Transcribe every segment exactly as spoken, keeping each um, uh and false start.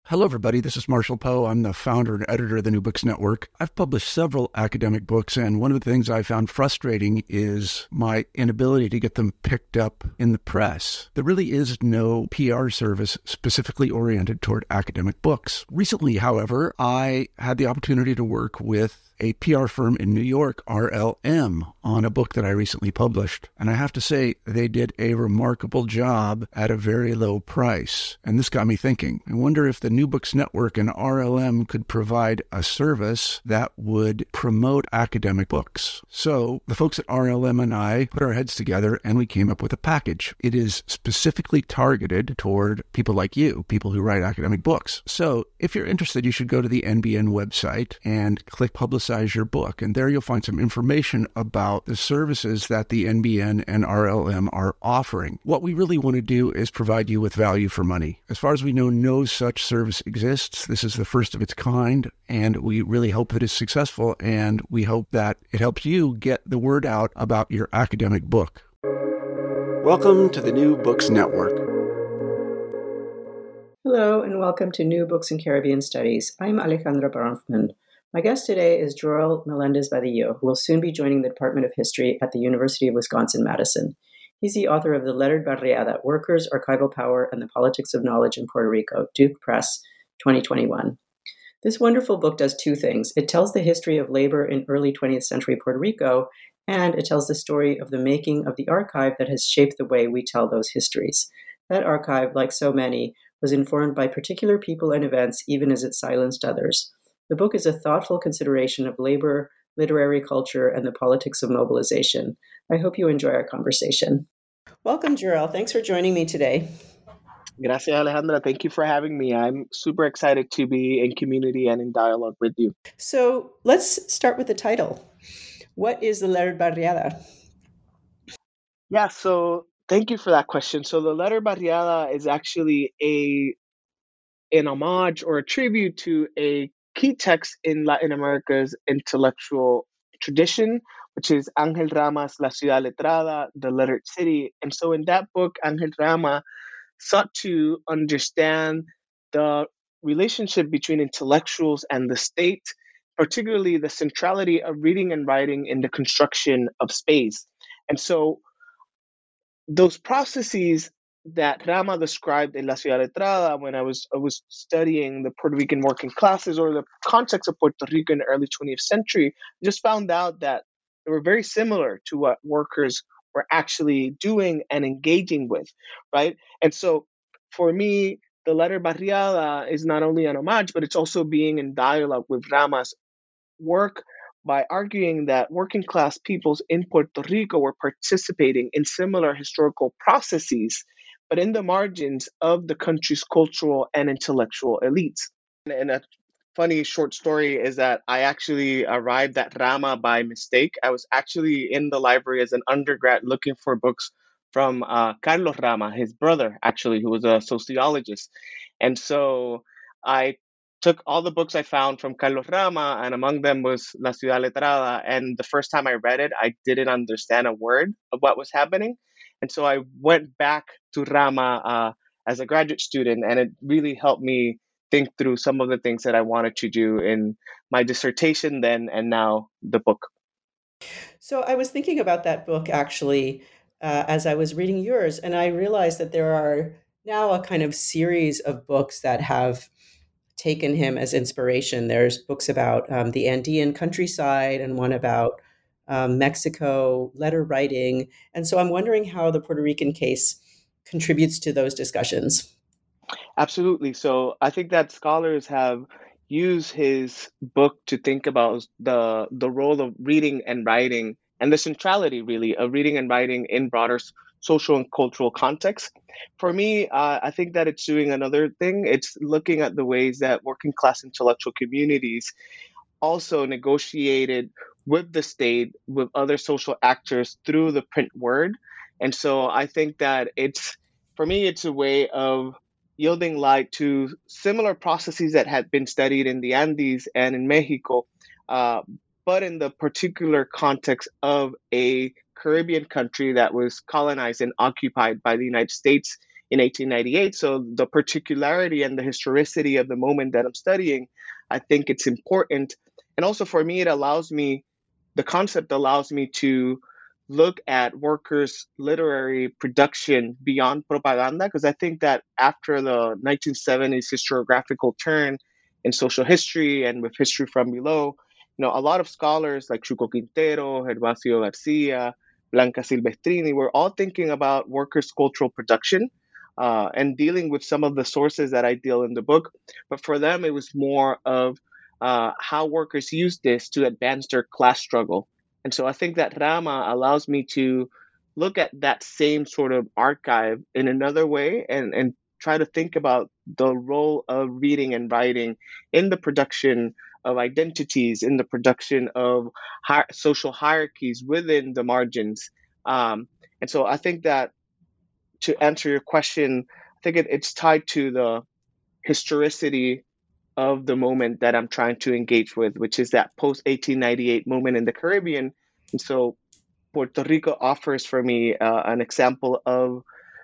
Hello, everybody. This is Marshall Poe. I'm the founder and editor of the New Books Network. I've published several academic books, and one of the things I found frustrating is my inability to get them picked up in the press. There really is no P R service specifically oriented toward academic books. Recently, however, I had the opportunity to work with a P R firm in New York, R L M, on a book that I recently published. And I have to say, they did a remarkable job at a very low price. And this got me thinking. I wonder if the New Books Network and R L M could provide a service that would promote academic books. So the folks at R L M and I put our heads together and we came up with a package. It is specifically targeted toward people like you, people who write academic books. So if you're interested, you should go to the N B N website and click Publicize your book. And there you'll find some information about the services that the N B N and R L M are offering. What we really want to do is provide you with value for money. As far as we know, no such service exists. This is the first of its kind, and we really hope that it's successful, and we hope that it helps you get the word out about your academic book. Welcome to the New Books Network. Hello, and welcome to New Books in Caribbean Studies. I'm Alejandra Bronfman. My guest today is Joel Melendez-Badillo, who will soon be joining the Department of History at the University of Wisconsin-Madison. He's the author of The Lettered Barriada, Workers, Archival Power, and the Politics of Knowledge in Puerto Rico, Duke Press, twenty twenty-one. This wonderful book does two things. It tells the history of labor in early twentieth century Puerto Rico, and it tells the story of the making of the archive that has shaped the way we tell those histories. That archive, like so many, was informed by particular people and events, even as it silenced others. The book is a thoughtful consideration of labor, literary culture, and the politics of mobilization. I hope you enjoy our conversation. Welcome, Joel. Thanks for joining me today. Gracias, Alejandra. Thank you for having me. I'm super excited to be in community and in dialogue with you. So let's start with the title. What is the Lettered Barriada? Yeah, so thank you for that question. So the Lettered Barriada is actually a an homage or a tribute to a key text in Latin America's intellectual tradition, which is Ángel Rama's La Ciudad Letrada, The Lettered City. And so in that book, Ángel Rama sought to understand the relationship between intellectuals and the state, particularly the centrality of reading and writing in the construction of space. And so those processes that Rama described in La Ciudad Letrada when I was I was studying the Puerto Rican working classes or the context of Puerto Rico in the early twentieth century, I just found out that they were very similar to what workers were actually doing and engaging with, right? And so for me, the Lettered Barriada is not only an homage, but it's also being in dialogue with Rama's work by arguing that working class peoples in Puerto Rico were participating in similar historical processes, but in the margins of the country's cultural and intellectual elites. And a funny short story is that I actually arrived at Rama by mistake. I was actually in the library as an undergrad looking for books from uh, Carlos Rama, his brother, actually, who was a sociologist. And so I took all the books I found from Carlos Rama, and among them was La Ciudad Letrada. And the first time I read it, I didn't understand a word of what was happening. And so I went back to Rama uh, as a graduate student, and it really helped me think through some of the things that I wanted to do in my dissertation then and now the book. So I was thinking about that book actually uh, as I was reading yours, and I realized that there are now a kind of series of books that have taken him as inspiration. There's books about um, the Andean countryside and one about um, Mexico, letter writing. And so I'm wondering how the Puerto Rican case contributes to those discussions. Absolutely. So I think that scholars have used his book to think about the the role of reading and writing and the centrality, really, of reading and writing in broader s- social and cultural context. For me, uh, I think that it's doing another thing. It's looking at the ways that working class intellectual communities also negotiated with the state, with other social actors through the print word. And so I think that it's, for me, it's a way of yielding light to similar processes that had been studied in the Andes and in Mexico, uh, but in the particular context of a Caribbean country that was colonized and occupied by the United States in eighteen ninety-eight. So the particularity and the historicity of the moment that I'm studying, I think it's important. And also for me, it allows me, the concept allows me to look at workers' literary production beyond propaganda, because I think that after the nineteen seventies historiographical turn in social history and with history from below, you know, a lot of scholars like Chuco Quintero, Gervasio Garcia, Blanca Silvestrini were all thinking about workers' cultural production uh, and dealing with some of the sources that I deal in the book. But for them, it was more of uh, how workers use this to advance their class struggle. And so I think that Rama allows me to look at that same sort of archive in another way and, and try to think about the role of reading and writing in the production of identities, in the production of hi- social hierarchies within the margins. Um, and so I think that to answer your question, I think it, it's tied to the historicity of the moment that I'm trying to engage with, which is that post eighteen ninety-eight moment in the Caribbean. And so Puerto Rico offers for me uh, an example of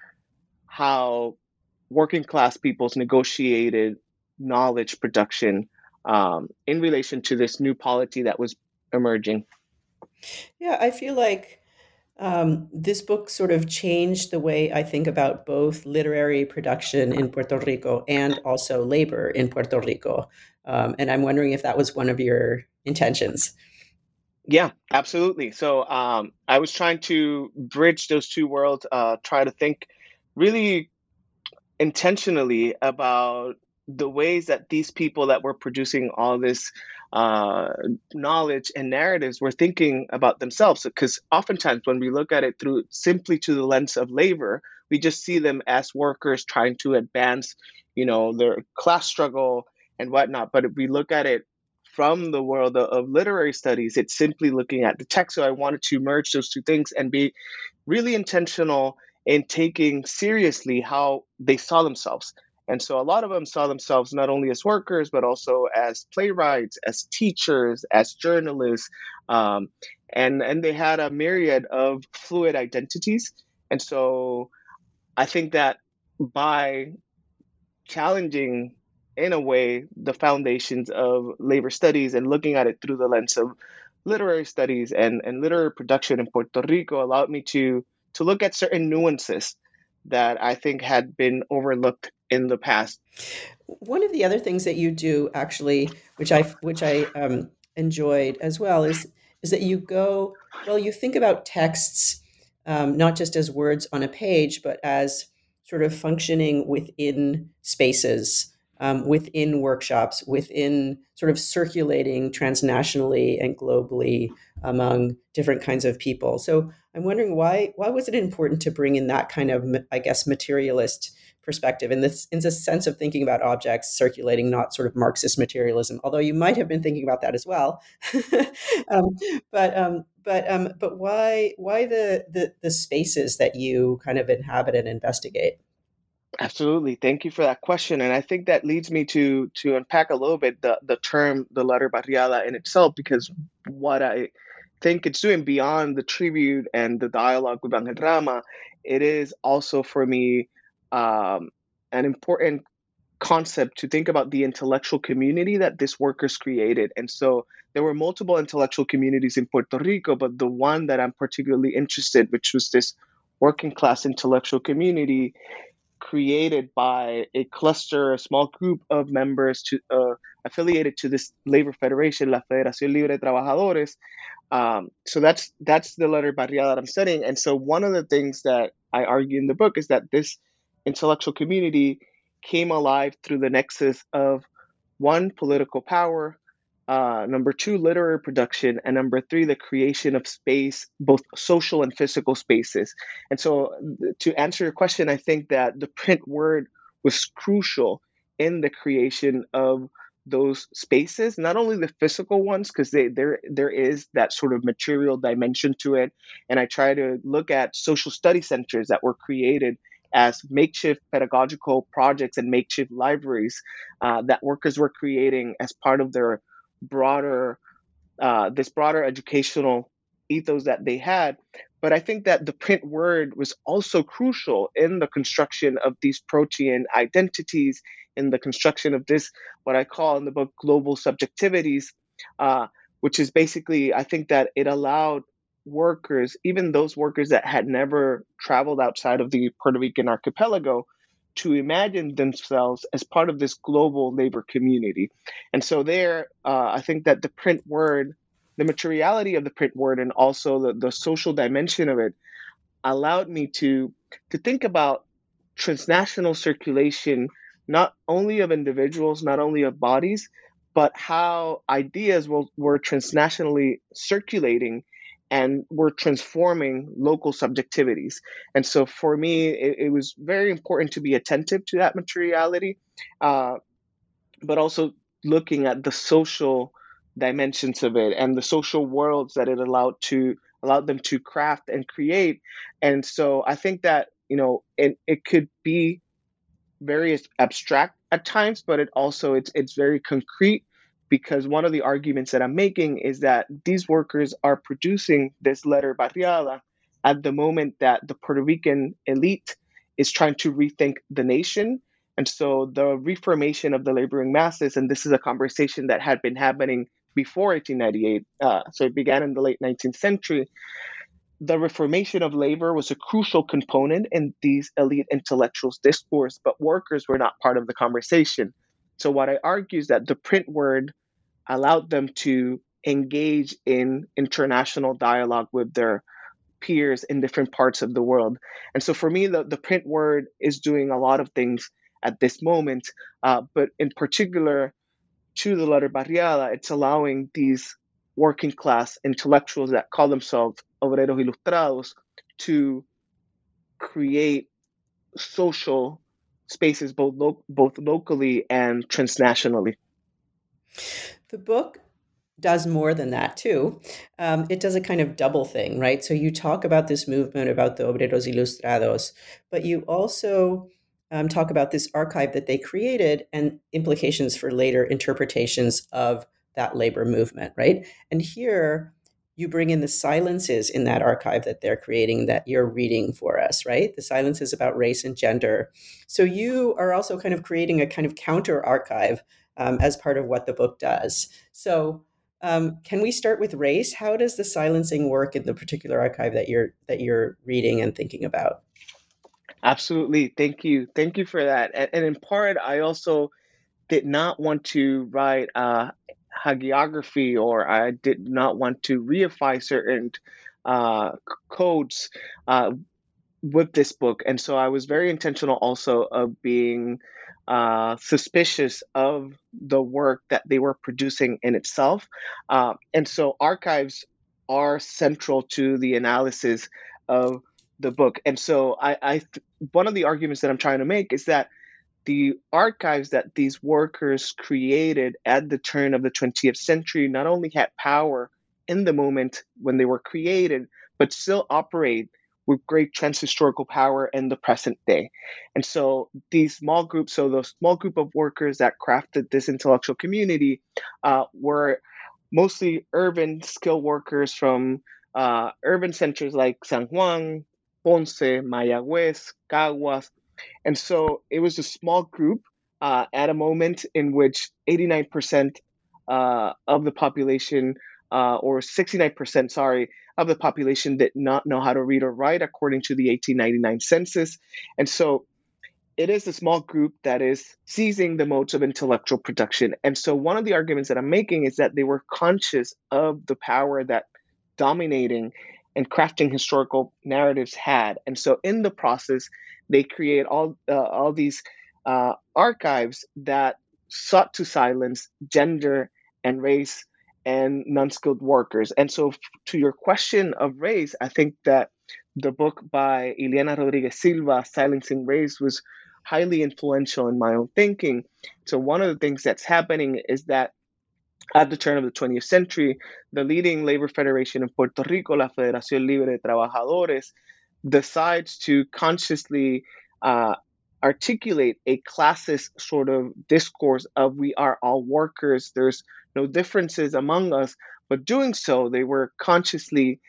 how working class peoples negotiated knowledge production um, in relation to this new polity that was emerging. Yeah, I feel like um, this book sort of changed the way I think about both literary production in Puerto Rico and also labor in Puerto Rico. Um, and I'm wondering if that was one of your intentions. Yeah, absolutely. So um, I was trying to bridge those two worlds, uh, try to think really intentionally about the ways that these people that were producing all this uh, knowledge and narratives were thinking about themselves. Because oftentimes when we look at it through simply to the lens of labor, we just see them as workers trying to advance, you know, their class struggle and whatnot. But if we look at it from the world of, of literary studies, it's simply looking at the text. So I wanted to merge those two things and be really intentional in taking seriously how they saw themselves. And so a lot of them saw themselves not only as workers, but also as playwrights, as teachers, as journalists. Um, and, and they had a myriad of fluid identities. And so I think that by challenging, in a way, the foundations of labor studies and looking at it through the lens of literary studies and, and literary production in Puerto Rico allowed me to to look at certain nuances that I think had been overlooked in the past. One of the other things that you do, actually, which I which I um, enjoyed as well, is is that you go well. You think about texts um, not just as words on a page, but as sort of functioning within spaces, um, within workshops, within sort of circulating transnationally and globally among different kinds of people. So I'm wondering why why was it important to bring in that kind of, I guess, materialist perspective in this in the sense of thinking about objects circulating, not sort of Marxist materialism, although you might have been thinking about that as well. um, but um, but um, but why why the, the the spaces that you kind of inhabit and investigate? Absolutely. Thank you for that question. And I think that leads me to to unpack a little bit the, the term, the letter barriada in itself, because what I think it's doing beyond the tribute and the dialogue with Angel Rama, it is also for me um, an important concept to think about the intellectual community that this workers created. And so there were multiple intellectual communities in Puerto Rico, but the one that I'm particularly interested, which was this working class intellectual community created by a cluster, a small group of members to uh, affiliated to this labor federation, La Federación Libre de Trabajadores. Um, so that's that's the letter barriada that I'm studying. And so one of the things that I argue in the book is that this intellectual community came alive through the nexus of one, political power, uh, number two, literary production, and number three, the creation of space, both social and physical spaces. And so, to answer your question, I think that the print word was crucial in the creation of those spaces, not only the physical ones, because there there is that sort of material dimension to it. And I try to look at social study centers that were created as makeshift pedagogical projects and makeshift libraries uh, that workers were creating as part of their broader, uh, this broader educational ethos that they had. But I think that the print word was also crucial in the construction of these protean identities, in the construction of this, what I call in the book, global subjectivities, uh, which is basically, I think that it allowed workers, even those workers that had never traveled outside of the Puerto Rican archipelago, to imagine themselves as part of this global labor community. And so there, uh, I think that the print word, the materiality of the print word, and also the, the social dimension of it allowed me to to think about transnational circulation, not only of individuals, not only of bodies, but how ideas were, were transnationally circulating and were transforming local subjectivities. And so for me, it, it was very important to be attentive to that materiality, uh, but also looking at the social dimensions of it and the social worlds that it allowed to allowed them to craft and create. And so I think that, you know, it, it could be very abstract at times, but it also it's it's very concrete, because one of the arguments that I'm making is that these workers are producing this letter barriada at the moment that the Puerto Rican elite is trying to rethink the nation. And so the reformation of the laboring masses, and this is a conversation that had been happening before eighteen ninety-eight, uh, so it began in the late nineteenth century. The reformation of labor was a crucial component in these elite intellectuals' discourse, but workers were not part of the conversation. So what I argue is that the print word allowed them to engage in international dialogue with their peers in different parts of the world. And so for me, the, the print word is doing a lot of things at this moment, uh, but in particular, to the letter barriada, it's allowing these working class intellectuals that call themselves obreros ilustrados to create social spaces both lo- both locally and transnationally. The book does more than that too. Um, it does a kind of double thing, right? So you talk about this movement about the obreros ilustrados, but you also um, talk about this archive that they created and implications for later interpretations of that labor movement, right? And here you bring in the silences in that archive that they're creating that you're reading for us, right? The silences about race and gender. So you are also kind of creating a kind of counter archive um, as part of what the book does. So um, can we start with race? How does the silencing work in the particular archive that you're that you're reading and thinking about? Absolutely. Thank you. Thank you for that. And, and in part, I also did not want to write a hagiography, or I did not want to reify certain uh, c- codes uh, with this book. And so I was very intentional also of being uh, suspicious of the work that they were producing in itself. Uh, and so archives are central to the analysis of the book. And so I, I one of the arguments that I'm trying to make is that the archives that these workers created at the turn of the twentieth century not only had power in the moment when they were created, but still operate with great transhistorical power in the present day. And so these small groups, so the small group of workers that crafted this intellectual community uh, were mostly urban skilled workers from uh, urban centers like San Juan, Ponce, Mayagüez, Caguas. And so it was a small group uh, at a moment in which eighty-nine percent uh, of the population, uh, or sixty-nine percent, sorry, of the population did not know how to read or write according to the eighteen ninety-nine census. And so it is a small group that is seizing the modes of intellectual production. And so one of the arguments that I'm making is that they were conscious of the power that dominating and crafting historical narratives had. And so in the process, they create all uh, all these uh, archives that sought to silence gender and race and non-skilled workers. And so f- to your question of race, I think that the book by Ileana Rodriguez Silva, Silencing Race, was highly influential in my own thinking. So one of the things that's happening is that at the turn of the twentieth century, the leading labor federation in Puerto Rico, la Federación Libre de Trabajadores, decides to consciously uh, articulate a classist sort of discourse of we are all workers, there's no differences among us. But doing so, they were consciously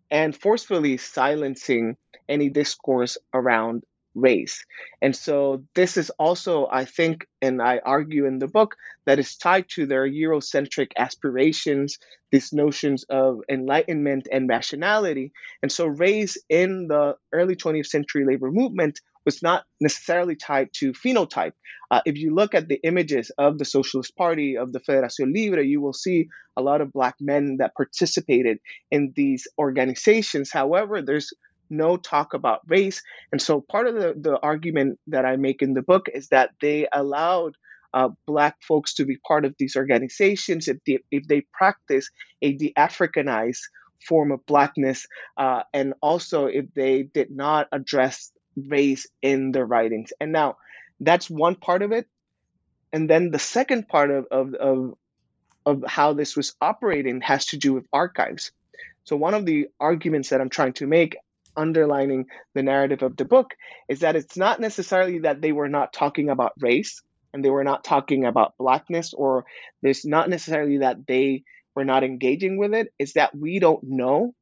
and forcefully silencing any discourse around race. And so this is also, I think, and I argue in the book, that is tied to their Eurocentric aspirations, these notions of enlightenment and rationality. And so race in the early twentieth century labor movement was not necessarily tied to phenotype. Uh, if you look at the images of the Socialist Party, of the Federación Libre, you will see a lot of Black men that participated in these organizations. However, there's no talk about race. And so part of the, the argument that I make in the book is that they allowed uh, Black folks to be part of these organizations if they, if they practice a de-Africanized form of Blackness, uh, and also if they did not address race in their writings. And now that's one part of it. And then the second part of, of, of, of how this was operating has to do with archives. So one of the arguments that I'm trying to make, underlining the narrative of the book, is that it's not necessarily that they were not talking about race and they were not talking about Blackness, or there's not necessarily that they were not engaging with it. It's that we don't know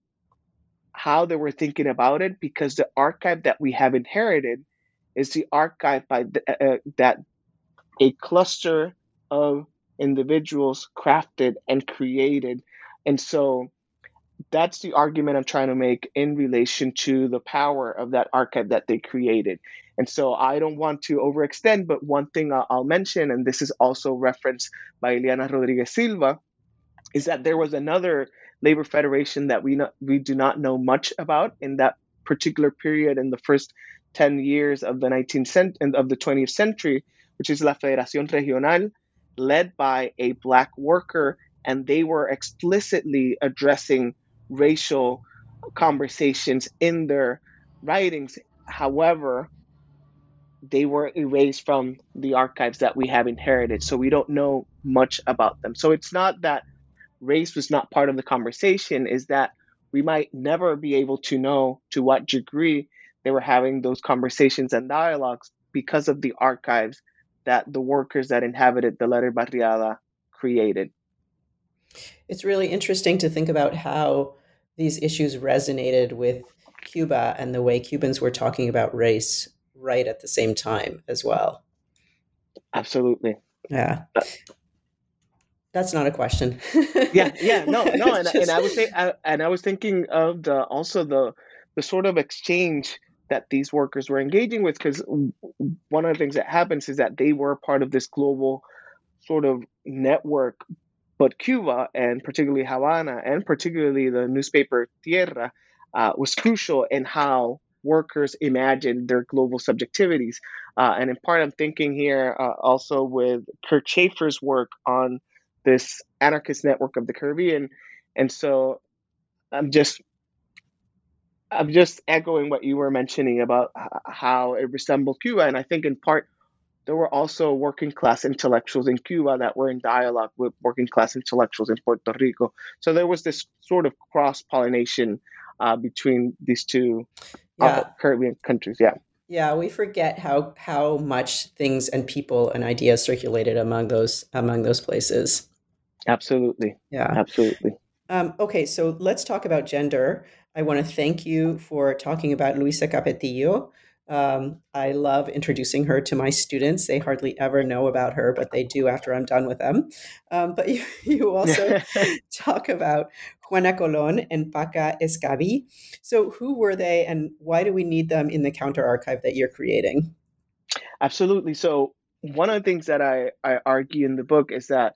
how they were thinking about it, because the archive that we have inherited is the archive by the, uh, that a cluster of individuals crafted and created. And so that's the argument I'm trying to make in relation to the power of that archive that they created. And so I don't want to overextend, but one thing I'll, I'll mention, and this is also referenced by Eliana Rodriguez Silva, is that there was another labor federation that we not, we do not know much about in that particular period in the first ten years of the nineteenth cent- of the twentieth century, which is La Federación Regional, led by a Black worker, and they were explicitly addressing racial conversations in their writings. However, they were erased from the archives that we have inherited, so we don't know much about them. So it's not that race was not part of the conversation, is that we might never be able to know to what degree they were having those conversations and dialogues because of the archives that the workers that inhabited the Letter Barriada created. It's really interesting to think about how these issues resonated with Cuba and the way Cubans were talking about race right at the same time as well. Absolutely. Yeah. That's not a question. yeah, yeah, no, no, and, Just... and I was say, I, and I was thinking of the also the the sort of exchange that these workers were engaging with, because one of the things that happens is that they were part of this global sort of network, but Cuba, and particularly Havana, and particularly the newspaper Tierra, uh, was crucial in how workers imagined their global subjectivities. Uh, and in part, I'm thinking here uh, also with Kurt Schaefer's work on this anarchist network of the Caribbean. And so I'm just I'm just echoing what you were mentioning about how it resembled Cuba. And I think in part, there were also working class intellectuals in Cuba that were in dialogue with working class intellectuals in Puerto Rico. So there was this sort of cross-pollination uh, between these two uh, yeah. Caribbean countries. Yeah. Yeah, we forget how how much things and people and ideas circulated among those among those places. Absolutely. Yeah. Absolutely. Um, okay, so let's talk about gender. I want to thank you for talking about Luisa Capetillo. Um, I love introducing her to my students. They hardly ever know about her, but they do after I'm done with them. Um, but you, you also talk about Juana Colón and Paca Escabi. So who were they and why do we need them in the counter archive that you're creating? Absolutely. So one of the things that I, I argue in the book is that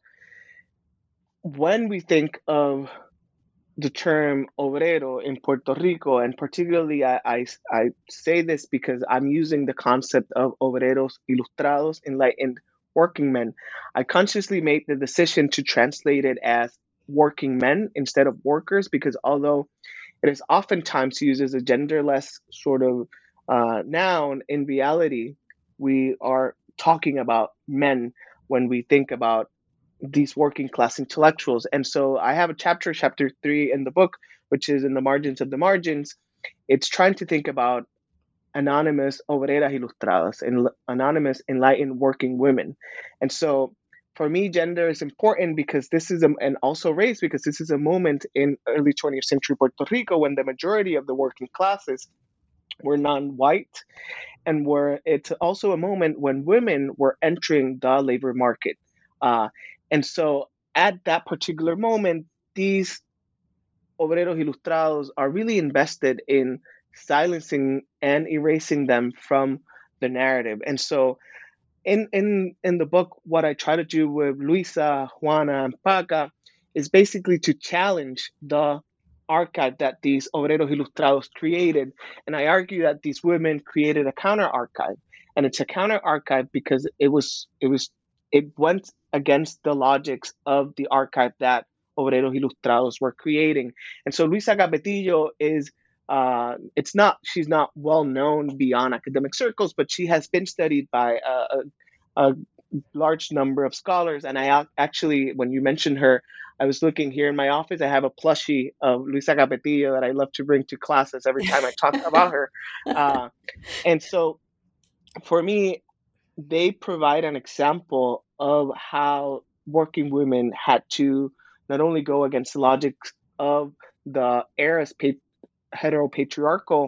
when we think of the term obrero in Puerto Rico, and particularly I, I, I say this because I'm using the concept of obreros ilustrados, enlightened working men. I consciously made the decision to translate it as working men instead of workers, because although it is oftentimes used as a genderless sort of uh, noun, in reality, we are talking about men when we think about these working class intellectuals. And so I have a chapter, chapter three in the book, which is in the margins of the margins. It's trying to think about anonymous obreras ilustradas and anonymous enlightened working women. And so for me, gender is important because this is, a, and also race, because this is a moment in early twentieth century Puerto Rico when the majority of the working classes were non-white, and where it's also a moment when women were entering the labor market. Uh, and so at that particular moment, these obreros ilustrados are really invested in silencing and erasing them from the narrative. And so in in in the book, what I try to do with Luisa, Juana, and Paca is basically to challenge the archive that these obreros ilustrados created, and I argue that these women created a counter archive, and it's a counter archive because it was it was it went against the logics of the archive that obreros ilustrados were creating. And so Luisa Capetillo is uh, it's not she's not well known beyond academic circles, but she has been studied by a, a, a large number of scholars. And I actually, when you mentioned her, I was looking here in my office. I have a plushie of Luisa Capetillo that I love to bring to classes every time I talk about her. Uh, and so for me, they provide an example of how working women had to not only go against the logic of the era's pa- heteropatriarchal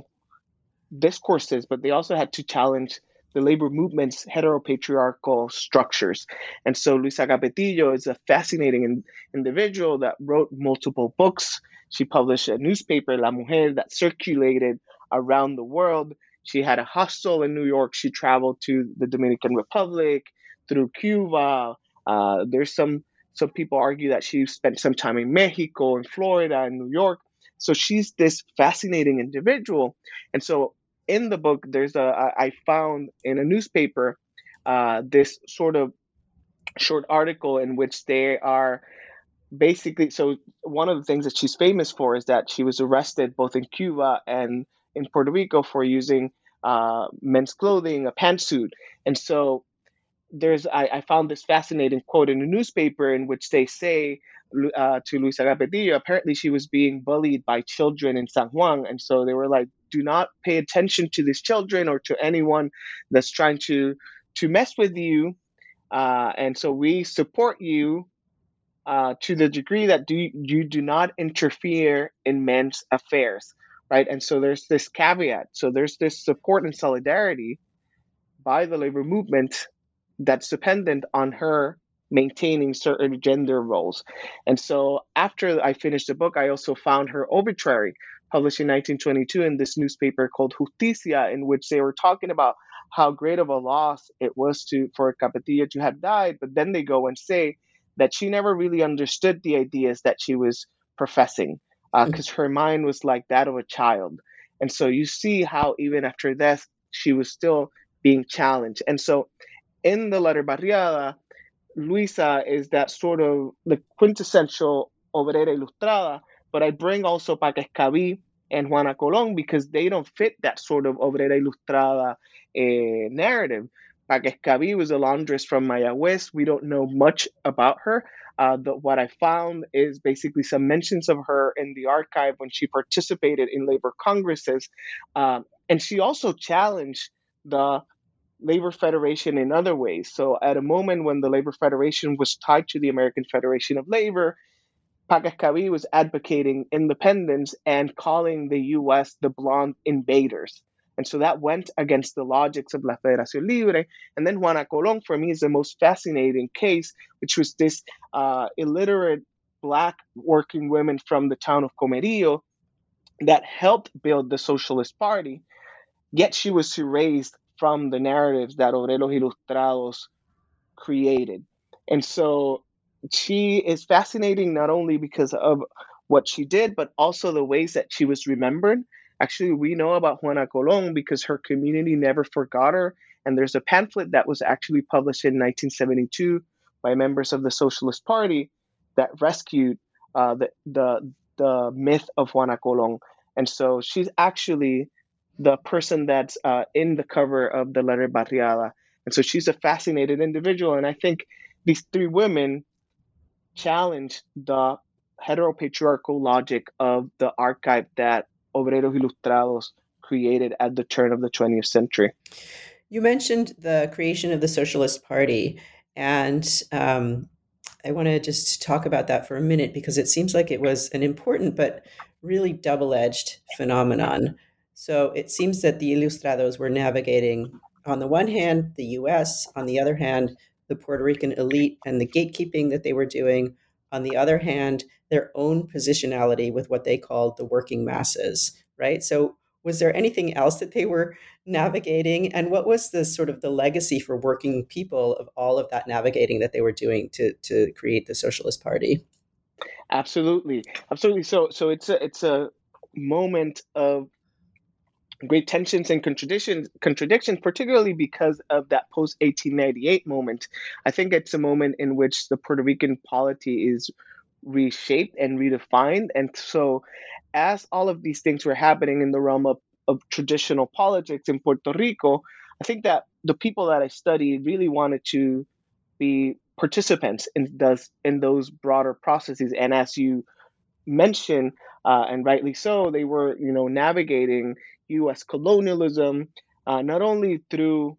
discourses, but they also had to challenge the labor movement's heteropatriarchal structures. And so Luisa Capetillo is a fascinating in, individual that wrote multiple books. She published a newspaper, La Mujer, that circulated around the world. She had a hostel in New York. She traveled to the Dominican Republic, through Cuba. Uh, there's some some people argue that she spent some time in Mexico, in Florida, in New York. So she's this fascinating individual. And so in the book, there's a I found in a newspaper uh, this sort of short article in which they are basically, so one of the things that she's famous for is that she was arrested both in Cuba and in Puerto Rico for using uh, men's clothing, a pantsuit. And so there's I, I found this fascinating quote in a newspaper in which they say uh, to Luisa Capetillo, apparently she was being bullied by children in San Juan. And so they were like, do not pay attention to these children or to anyone that's trying to to mess with you. Uh, and so we support you uh, to the degree that do, you do not interfere in men's affairs, right? And so there's this caveat. So there's this support and solidarity by the labor movement that's dependent on her maintaining certain gender roles. And so after I finished the book, I also found her obituary published in nineteen twenty-two in this newspaper called Justicia, in which they were talking about how great of a loss it was to for Capetillo to have died. But then they go and say that she never really understood the ideas that she was professing, because uh, her mind was like that of a child. And so you see how even after death, she was still being challenged. And so in the letter Barriada, Luisa is that sort of the quintessential obrera ilustrada, but I bring also Paca Escabí and Juana Colón because they don't fit that sort of obrera ilustrada eh, narrative. Paca Escabí was a laundress from Mayagüez. We don't know much about her. Uh, the, what I found is basically some mentions of her in the archive when she participated in labor congresses. Um, and she also challenged the Labor Federation in other ways. So at a moment when the Labor Federation was tied to the American Federation of Labor, Paca Escabí was advocating independence and calling the U S the blonde invaders. And so that went against the logics of La Federación Libre. And then Juana Colón, for me, is the most fascinating case, which was this uh, illiterate Black working women from the town of Comerío that helped build the Socialist Party, yet she was erased from the narratives that Obreros Ilustrados created. And so she is fascinating not only because of what she did, but also the ways that she was remembered. Actually, we know about Juana Colón because her community never forgot her. And there's a pamphlet that was actually published in nineteen seventy-two by members of the Socialist Party that rescued uh, the, the, the myth of Juana Colón. And so she's actually the person that's uh, in the cover of the letter Barriada. And so she's a fascinating individual. And I think these three women challenge the heteropatriarchal logic of the archive that Obreros Ilustrados created at the turn of the twentieth century. You mentioned the creation of the Socialist Party. And um, I want to just talk about that for a minute because it seems like it was an important but really double-edged phenomenon. So it seems that the Ilustrados were navigating, on the one hand, the U S, on the other hand, the Puerto Rican elite and the gatekeeping that they were doing, on the other hand, their own positionality with what they called the working masses, right? So was there anything else that they were navigating, and what was the sort of the legacy for working people of all of that navigating that they were doing to to create the Socialist Party? Absolutely, absolutely. So, so it's a it's a moment of great tensions and contradictions, contradictions, particularly because of that post eighteen ninety-eight moment. I think it's a moment in which the Puerto Rican polity is reshaped and redefined. And so, as all of these things were happening in the realm of, of traditional politics in Puerto Rico, I think that the people that I studied really wanted to be participants in those in those broader processes. And as you mentioned, uh, and rightly so, they were, you know, navigating U S colonialism, uh, not only through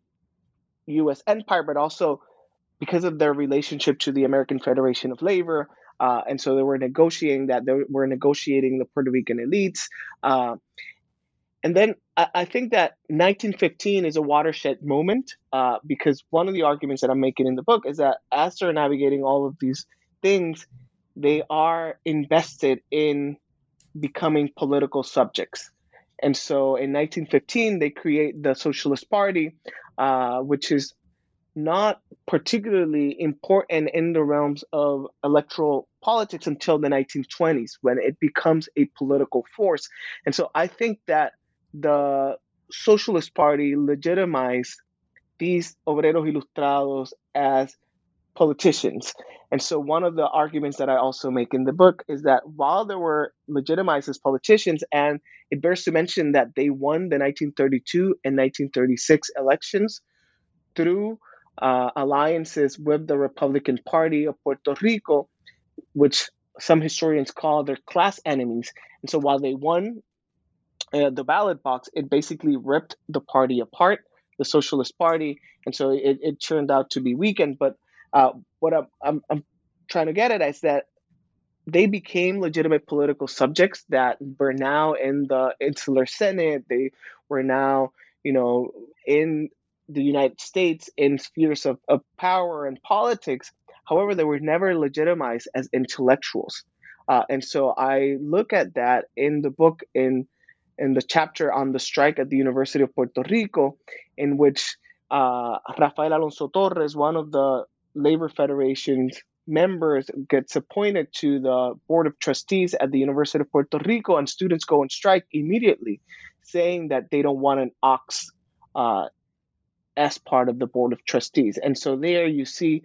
U S empire, but also because of their relationship to the American Federation of Labor. Uh, and so they were negotiating that, they were negotiating the Puerto Rican elites. Uh, and then I, I think that nineteen fifteen is a watershed moment, uh, because one of the arguments that I'm making in the book is that as they're navigating all of these things, they are invested in becoming political subjects. And so in nineteen fifteen, they create the Socialist Party, uh, which is not particularly important in the realms of electoral politics until the nineteen twenties, when it becomes a political force. And so I think that the Socialist Party legitimized these obreros ilustrados as politicians. And so one of the arguments that I also make in the book is that while they were legitimized as politicians, and it bears to mention that they won the nineteen thirty-two and nineteen thirty-six elections through uh, alliances with the Republican Party of Puerto Rico, which some historians call their class enemies. And so while they won uh, the ballot box, it basically ripped the party apart, the Socialist Party, and so it, it turned out to be weakened. But uh, what I'm, I'm, I'm trying to get at is that they became legitimate political subjects that were now in the Insular Senate. They were now, you know, in the United States in spheres of, of power and politics. However, they were never legitimized as intellectuals. Uh, and so I look at that in the book in in the chapter on the strike at the University of Puerto Rico, in which uh, Rafael Alonso Torres, one of the Labor Federation's members, gets appointed to the Board of Trustees at the University of Puerto Rico, and students go on strike immediately, saying that they don't want an ox uh, as part of the Board of Trustees. And so there you see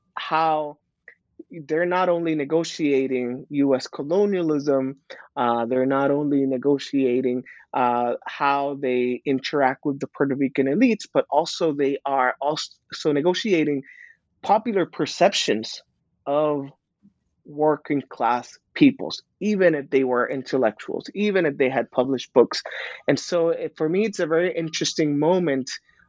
how they're not only negotiating U S colonialism, uh, they're not only negotiating uh, how they interact with the Puerto Rican elites, but also they are also negotiating popular perceptions of working class peoples, even if they were intellectuals, even if they had published books. And so it, for me, it's a very interesting moment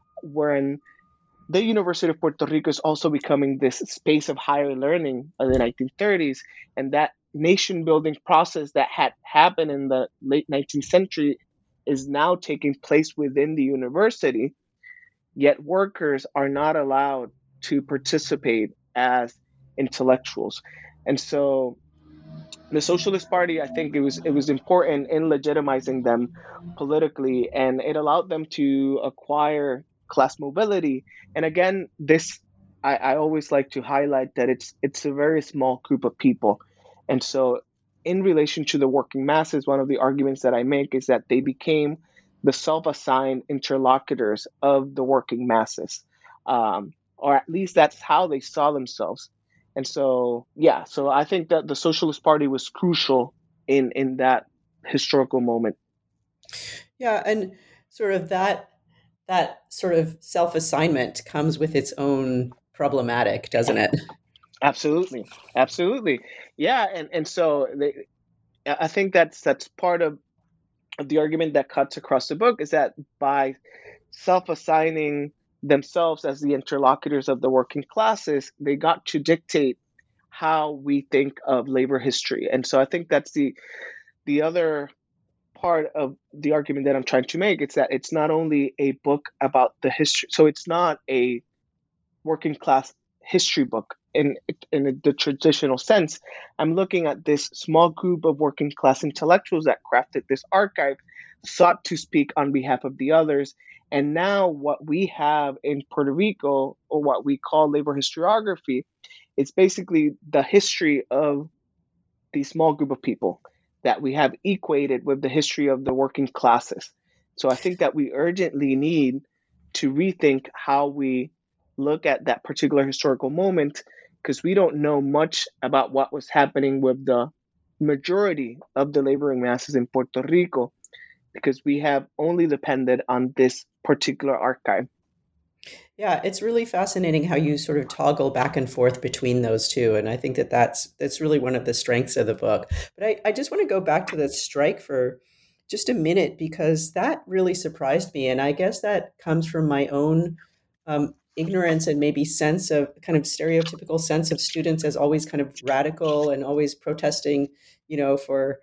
when the University of Puerto Rico is also becoming this space of higher learning in the nineteen thirties, and that nation building process that had happened in the late nineteenth century is now taking place within the university, yet workers are not allowed to participate as intellectuals. And so the Socialist Party, I think it was it was important in legitimizing them politically, and it allowed them to acquire class mobility. And again, this I, I always like to highlight that it's it's a very small group of people. And so in relation to the working masses, one of the arguments that I make is that they became the self-assigned interlocutors of the working masses. Um, or at least that's how they saw themselves. And so, yeah, so I think that the Socialist Party was crucial in, in that historical moment. Yeah, and sort of that that sort of self-assignment comes with its own problematic, doesn't it? Absolutely, absolutely, yeah, and and so they, I think that's that's part of, of the argument that cuts across the book, is that by self-assigning themselves as the interlocutors of the working classes, they got to dictate how we think of labor history. And so I think that's the the other part of the argument that I'm trying to make. It's that it's not only a book about the history, so it's not a working class history book in in the traditional sense. I'm looking at this small group of working class intellectuals that crafted this archive, sought to speak on behalf of the others. And now what we have in Puerto Rico, or what we call labor historiography, it's basically the history of the small group of people that we have equated with the history of the working classes. So I think that we urgently need to rethink how we look at that particular historical moment, because we don't know much about what was happening with the majority of the laboring masses in Puerto Rico, because we have only depended on this particular archive. Yeah, it's really fascinating how you sort of toggle back and forth between those two. And I think that that's, that's really one of the strengths of the book. But I, I just want to go back to the strike for just a minute, because that really surprised me. And I guess that comes from my own um, ignorance and maybe sense of kind of stereotypical sense of students as always kind of radical and always protesting, you know, for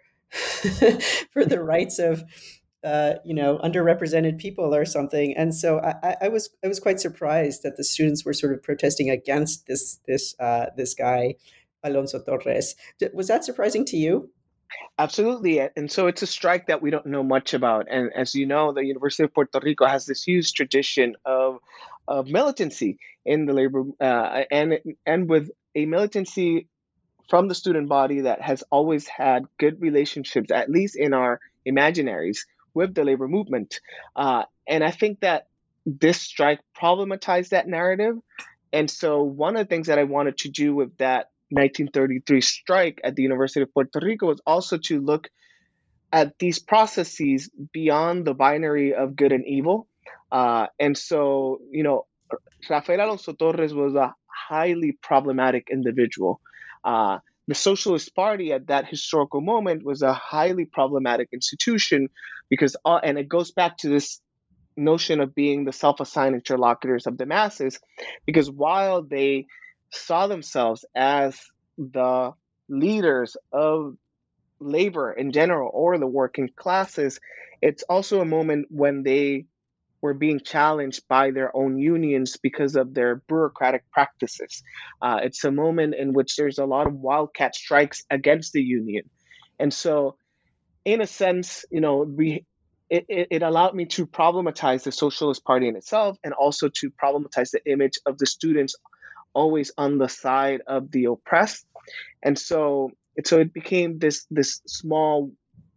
for the rights of uh, you know, underrepresented people or something. And so I, I was I was quite surprised that the students were sort of protesting against this this uh, this guy, Alonso Torres. Was that surprising to you? Absolutely. And so it's a strike that we don't know much about. And as you know, the University of Puerto Rico has this huge tradition of of militancy in the labor uh, and and with a militancy from the student body that has always had good relationships, at least in our imaginaries, with the labor movement. Uh, and I think that this strike problematized that narrative. And so one of the things that I wanted to do with that nineteen thirty-three strike at the University of Puerto Rico was also to look at these processes beyond the binary of good and evil. Uh, and so, you know, Rafael Alonso Torres was a highly problematic individual. Uh, the Socialist Party at that historical moment was a highly problematic institution because, uh, and it goes back to this notion of being the self-assigned interlocutors of the masses, because while they saw themselves as the leaders of labor in general or the working classes, it's also a moment when they were being challenged by their own unions because of their bureaucratic practices. Uh, it's a moment in which there's a lot of wildcat strikes against the union. And so, in a sense, you know, we it, it allowed me to problematize the Socialist Party in itself, and also to problematize the image of the students always on the side of the oppressed. And so, so it became this this small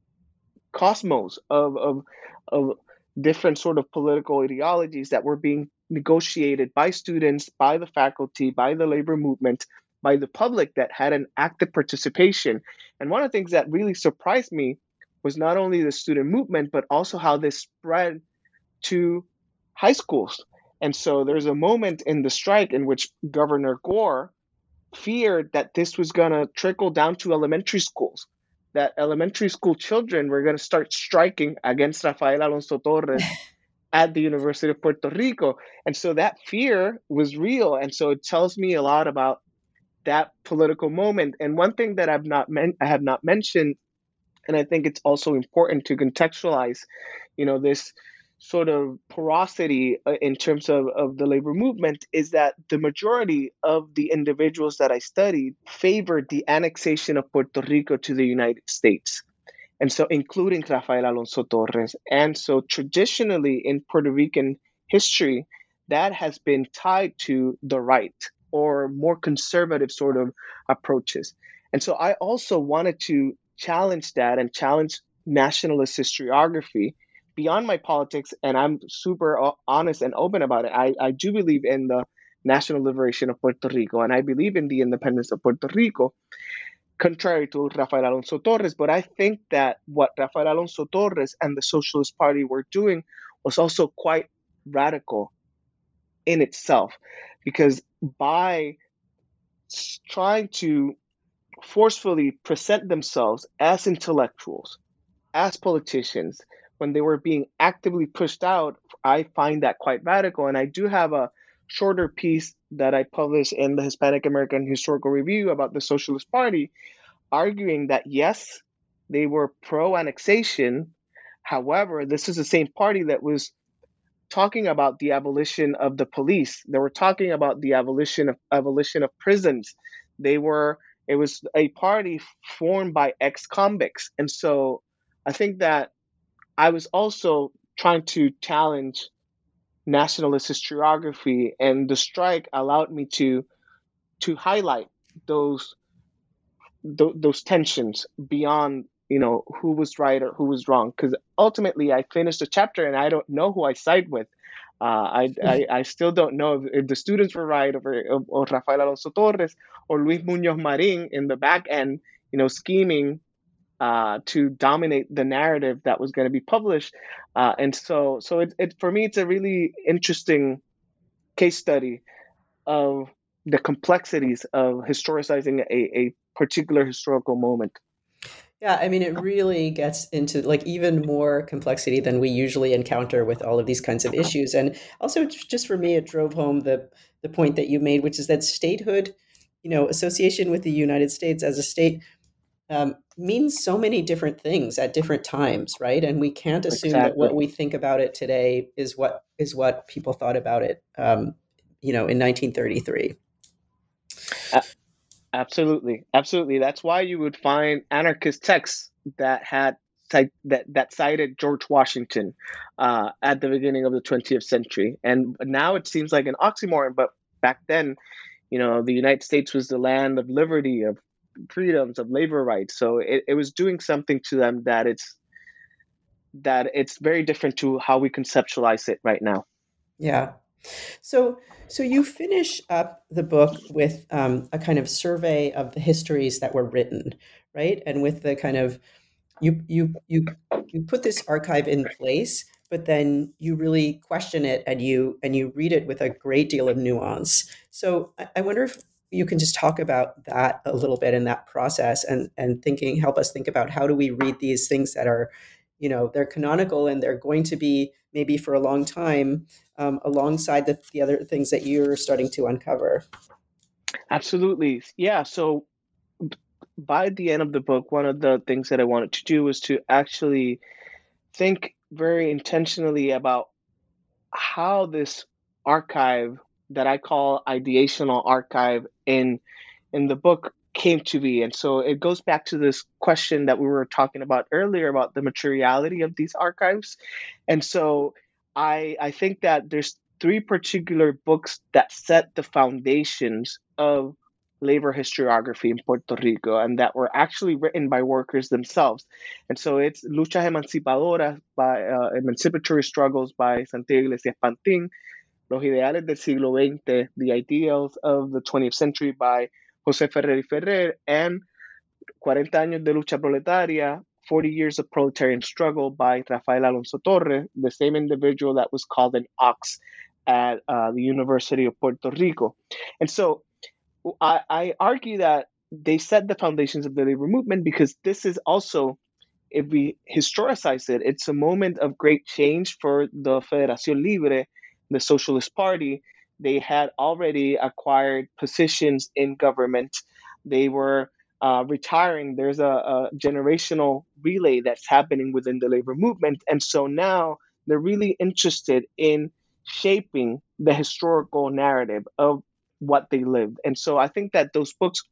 cosmos of of of different sort of political ideologies that were being negotiated by students, by the faculty, by the labor movement, by the public that had an active participation. And one of the things that really surprised me was not only the student movement, but also how this spread to high schools. And so there's a moment in the strike in which Governor Gore feared that this was going to trickle down to elementary schools, that elementary school children were going to start striking against Rafael Alonso Torres at the University of Puerto Rico. And so that fear was real. And so it tells me a lot about that political moment. And one thing that I've not men- I have not mentioned, and I think it's also important to contextualize, you know, this sort of porosity in terms of, of the labor movement, is that the majority of the individuals that I studied favored the annexation of Puerto Rico to the United States. And so including Rafael Alonso Torres. And so traditionally in Puerto Rican history, that has been tied to the right or more conservative sort of approaches. And so I also wanted to challenge that and challenge nationalist historiography beyond my politics. And I'm super honest and open about it. I, I do believe in the national liberation of Puerto Rico, and I believe in the independence of Puerto Rico, contrary to Rafael Alonso Torres. But I think that what Rafael Alonso Torres and the Socialist Party were doing was also quite radical in itself, because by trying to forcefully present themselves as intellectuals, as politicians, when they were being actively pushed out, I find that quite radical. And I do have a shorter piece that I published in the Hispanic American Historical Review about the Socialist Party, arguing that yes, they were pro-annexation. However, this is the same party that was talking about the abolition of the police. They were talking about the abolition of abolition of prisons. They were it was a party formed by ex-convicts. And so I think that I was also trying to challenge nationalist historiography, and the strike allowed me to to highlight those th- those tensions beyond, you know, who was right or who was wrong. Because ultimately, I finished a chapter and I don't know who I side with. Uh, I, I I still don't know if, if the students were right, or, or Rafael Alonso Torres or Luis Muñoz Marin in the back end, you know, scheming uh, to dominate the narrative that was going to be published. Uh, and so, so it, it for me, it's a really interesting case study of the complexities of historicizing a, a particular historical moment. Yeah, I mean, it really gets into like even more complexity than we usually encounter with all of these kinds of issues. And also, just for me, it drove home the the point that you made, which is that statehood, you know, association with the United States as a state um, means so many different things at different times, right? And we can't assume that Exactly. what we think about it today is what is what people thought about it, um, you know, in nineteen thirty-three. A- absolutely, absolutely. That's why you would find anarchist texts that had cite, that that cited George Washington uh, at the beginning of the twentieth century, and now it seems like an oxymoron. But back then, you know, the United States was the land of liberty, of freedoms, of labor rights. So it, it was doing something to them that it's that it's very different to how we conceptualize it right now. Yeah. So, so you finish up the book with um, a kind of survey of the histories that were written, right? And with the kind of you you you you put this archive in place, but then you really question it and you and you read it with a great deal of nuance. So, I, I wonder if you can just talk about that a little bit in that process and and thinking help us think about how do we read these things that are, you know, they're canonical and they're going to be maybe for a long time um, alongside the, the other things that you're starting to uncover. Absolutely. Yeah. So by the end of the book, one of the things that I wanted to do was to actually think very intentionally about how this archive that I call ideational archive in in the book came to be. And so it goes back to this question that we were talking about earlier about the materiality of these archives. And so I I think that there's three particular books that set the foundations of labor historiography in Puerto Rico and that were actually written by workers themselves. And so it's Luchas Emancipadoras by uh, Emancipatory Struggles by Santiago Iglesias Pantin, Los Ideales del Siglo veinte, The Ideals of the twentieth Century by José Ferrer y Ferrer, and cuarenta años de lucha proletaria, forty years of proletarian struggle by Rafael Alonso Torres, the same individual that was called an ox at uh, the University of Puerto Rico. And so I, I argue that they set the foundations of the labor movement because this is also, if we historicize it, it's a moment of great change for the Federación Libre, the Socialist Party. They had already acquired positions in government. They were uh, retiring. There's a, a generational relay that's happening within the labor movement. And so now they're really interested in shaping the historical narrative of what they lived. And so I think that those books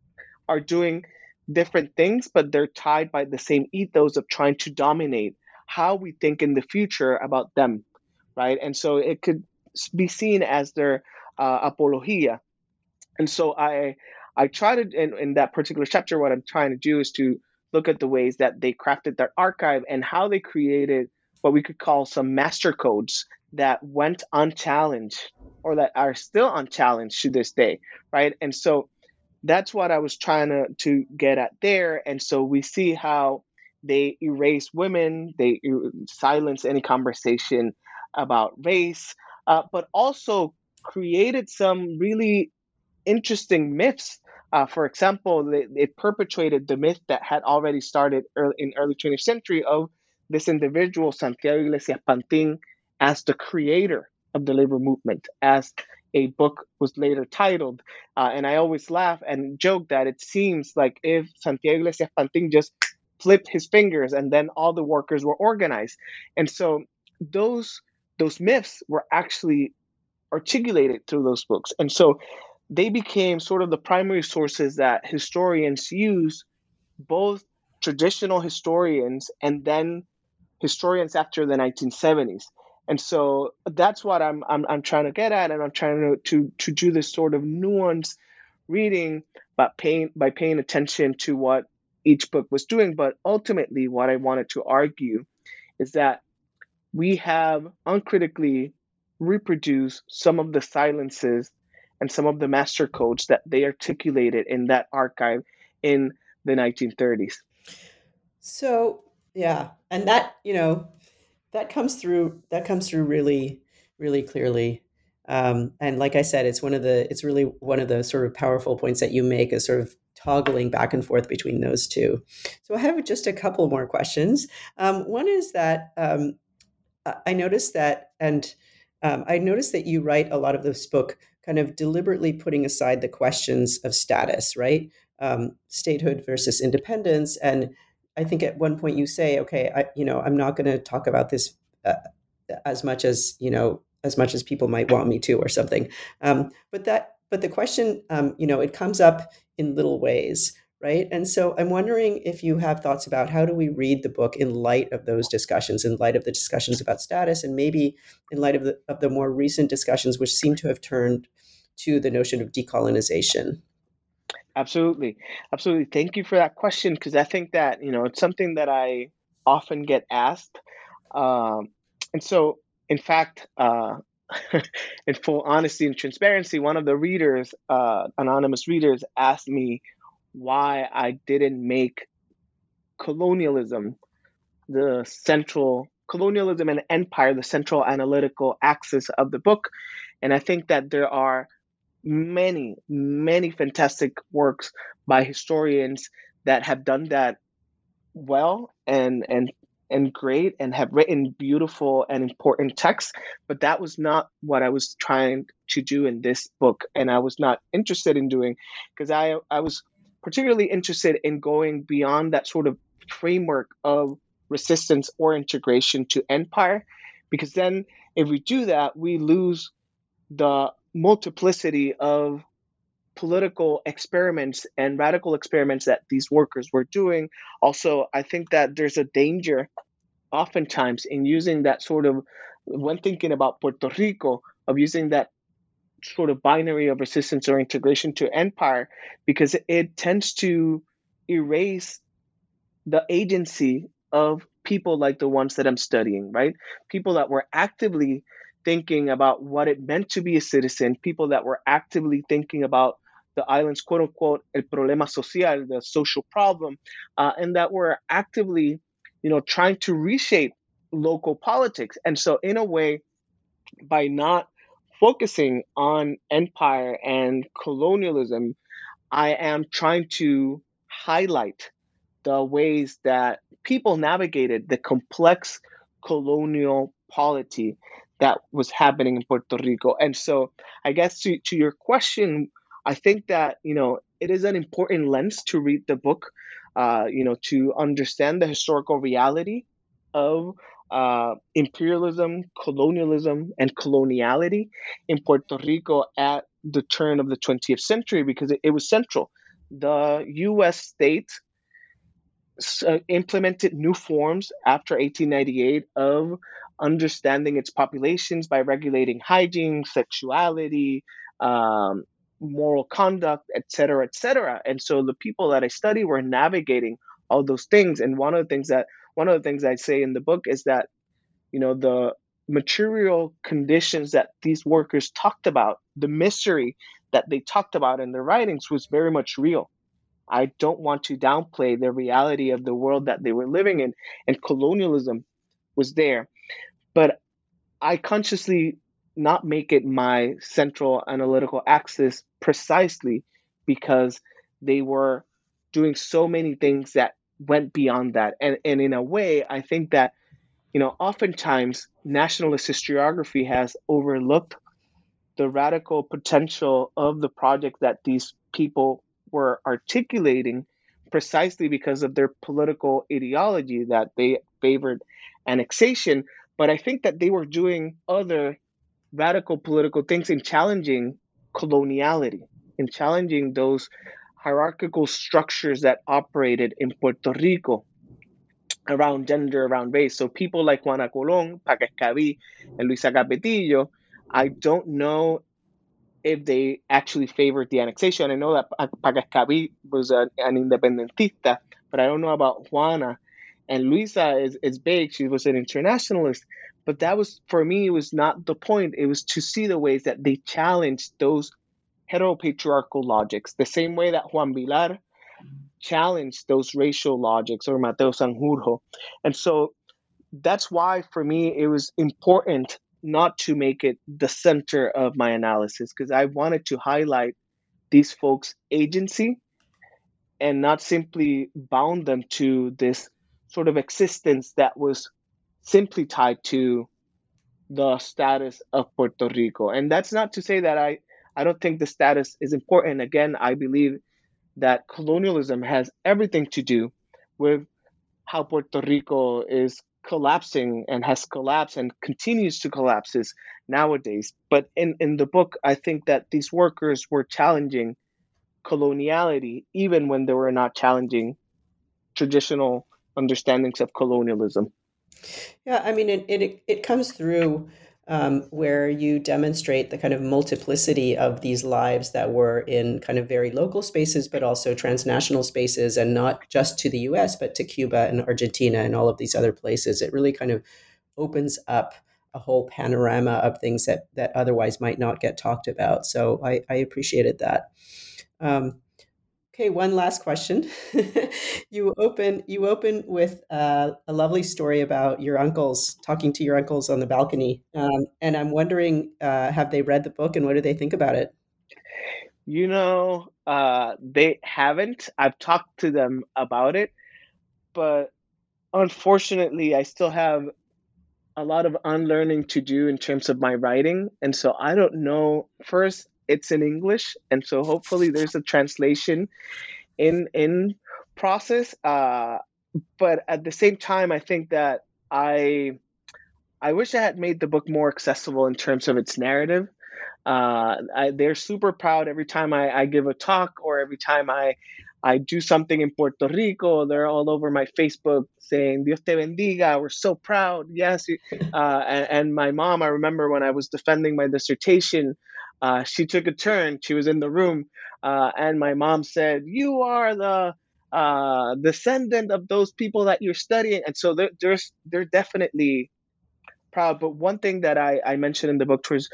are doing different things, but they're tied by the same ethos of trying to dominate how we think in the future about them, right? And so it could be seen as their uh, apologia. And so I I try to, in, in that particular chapter, what I'm trying to do is to look at the ways that they crafted their archive and how they created what we could call some master codes that went unchallenged or that are still unchallenged to this day, right? And so that's what I was trying to, to get at there. And so we see how they erase women, they er- silence any conversation about race, uh, but also created some really interesting myths. Uh, for example, it, it perpetuated the myth that had already started early, in early twentieth century of this individual, Santiago Iglesias Pantin, as the creator of the labor movement, as a book was later titled. Uh, and I always laugh and joke that it seems like if Santiago Iglesias Pantin just flipped his fingers and then all the workers were organized. And so those those myths were actually articulated through those books. And so they became sort of the primary sources that historians use, both traditional historians and then historians after the nineteen seventies. And so that's what I'm I'm, I'm trying to get at, and I'm trying to, to to do this sort of nuanced reading, but paying by paying attention to what each book was doing. But ultimately, what I wanted to argue is that we have uncritically reproduced some of the silences and some of the master codes that they articulated in that archive in the nineteen thirties. So, yeah, and that, you know, that comes through, that comes through really, really clearly. Um, and like I said, it's one of the, it's really one of the sort of powerful points that you make, is sort of toggling back and forth between those two. So I have just a couple more questions. Um, one is that um, I noticed that, and um, I noticed that you write a lot of this book kind of deliberately putting aside the questions of status, right? Um, statehood versus independence. And I think at one point you say, okay, I, you know, I'm not going to talk about this uh, as much as, you know, as much as people might want me to, or something. Um, but that, but the question, um, you know, it comes up in little ways, right? And so I'm wondering if you have thoughts about how do we read the book in light of those discussions, in light of the discussions about status, and maybe in light of the of the more recent discussions, which seem to have turned to the notion of decolonization. Absolutely. Absolutely. Thank you for that question, because I think that, you know, it's something that I often get asked. Um, and so, in fact, uh, in full honesty and transparency, one of the readers, uh, anonymous readers, asked me why I didn't make colonialism the central, colonialism and empire, the central analytical axis of the book. And I think that there are many, many fantastic works by historians that have done that well and and and great, and have written beautiful and important texts. But that was not what I was trying to do in this book, and I was not interested in doing, because I I was particularly interested in going beyond that sort of framework of resistance or integration to empire, because then if we do that, we lose the multiplicity of political experiments and radical experiments that these workers were doing. Also, I think that there's a danger oftentimes in using that sort of, when thinking about Puerto Rico, of using that sort of binary of resistance or integration to empire, because it tends to erase the agency of people like the ones that I'm studying, right? People that were actively thinking about what it meant to be a citizen, people that were actively thinking about the island's quote unquote el problema social, the social problem, uh, and that were actively, you know, trying to reshape local politics. And so, in a way, by not focusing on empire and colonialism, I am trying to highlight the ways that people navigated the complex colonial polity that was happening in Puerto Rico. And so, I guess to, to your question, I think that, you know, it is an important lens to read the book, uh, you know, to understand the historical reality of uh, imperialism, colonialism, and coloniality in Puerto Rico at the turn of the twentieth century, because it, it was central. The U S state uh, implemented new forms after eighteen ninety-eight of understanding its populations by regulating hygiene, sexuality, um, moral conduct, et cetera, et cetera. And so the people that I study were navigating all those things. And one of the things that one of the things I say in the book is that, you know, the material conditions that these workers talked about, the misery that they talked about in their writings, was very much real. I don't want to downplay the reality of the world that they were living in, and colonialism was there. But I consciously not make it my central analytical axis, precisely because they were doing so many things that went beyond that. And, and in a way, I think that, you know, oftentimes nationalist historiography has overlooked the radical potential of the project that these people were articulating precisely because of their political ideology, that they favored annexation. But I think that they were doing other radical political things in challenging coloniality, in challenging those hierarchical structures that operated in Puerto Rico around gender, around race. So people like Juana Colón, Paca Escabí, and Luisa Capetillo, I don't know if they actually favored the annexation. I know that Paca Escabí was a, an independentista, but I don't know about Juana. And Luisa is, is big. She was an internationalist. But that was, for me, it was not the point. It was to see the ways that they challenged those heteropatriarchal logics, the same way that Juan Vilar challenged those racial logics, or Mateo Sanjurjo. And so that's why, for me, it was important not to make it the center of my analysis, because I wanted to highlight these folks' agency and not simply bound them to this sort of existence that was simply tied to the status of Puerto Rico. And that's not to say that I, I don't think the status is important. Again, I believe that colonialism has everything to do with how Puerto Rico is collapsing and has collapsed and continues to collapse nowadays. But in, in the book, I think that these workers were challenging coloniality, even when they were not challenging traditional understandings of colonialism. Yeah, I mean, it it, it comes through um, where you demonstrate the kind of multiplicity of these lives that were in kind of very local spaces, but also transnational spaces, and not just to the U S, but to Cuba and Argentina and all of these other places. It really kind of opens up a whole panorama of things that that otherwise might not get talked about. So I, I appreciated that. Um, Okay, one last question. you open you open with uh, a lovely story about your uncles, talking to your uncles on the balcony, um, and I'm wondering, uh, have they read the book and what do they think about it? You know, uh, they haven't. I've talked to them about it, but unfortunately, I still have a lot of unlearning to do in terms of my writing, and so I don't know. First, it's in English, and so hopefully there's a translation in in process. Uh, but at the same time, I think that I I wish I had made the book more accessible in terms of its narrative. Uh, I, they're super proud every time I, I give a talk, or every time I I do something in Puerto Rico. They're all over my Facebook saying "Dios te bendiga." We're so proud. Yes, uh, and, and my mom. I remember when I was defending my dissertation, uh, she took a turn. She was in the room, uh, and my mom said, "You are the uh, descendant of those people that you're studying." And so they're, there's they're definitely proud. But one thing that I, I mentioned in the book was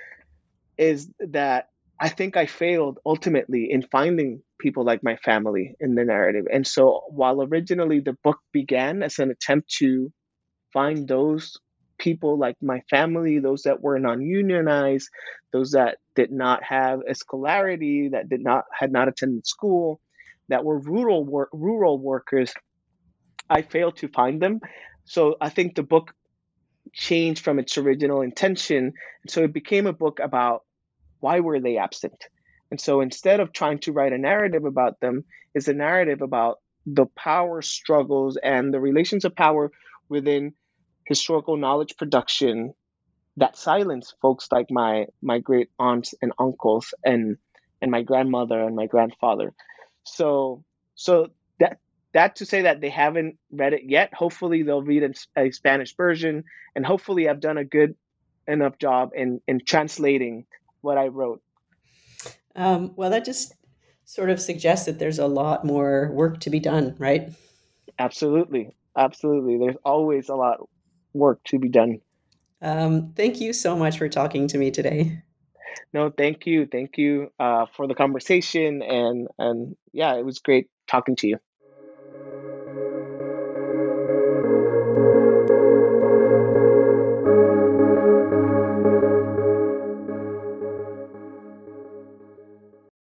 is that I think I failed ultimately in finding people like my family in the narrative. And so while originally the book began as an attempt to find those people like my family, those that were non-unionized, those that did not have a scholarity, that did not had not attended school, that were rural work, rural workers, I failed to find them. So I think the book changed from its original intention. And so it became a book about why were they absent? And so instead of trying to write a narrative about them, is a narrative about the power struggles and the relations of power within historical knowledge production that silence folks like my my great aunts and uncles and and my grandmother and my grandfather. So so that that to say that they haven't read it yet. Hopefully they'll read a, a Spanish version, and hopefully I've done a good enough job in in translating what I wrote. Um, well, that just sort of suggests that there's a lot more work to be done, right? Absolutely. Absolutely. There's always a lot of work to be done. Um, thank you so much for talking to me today. No, thank you. Thank you uh, for the conversation. And, and yeah, it was great talking to you.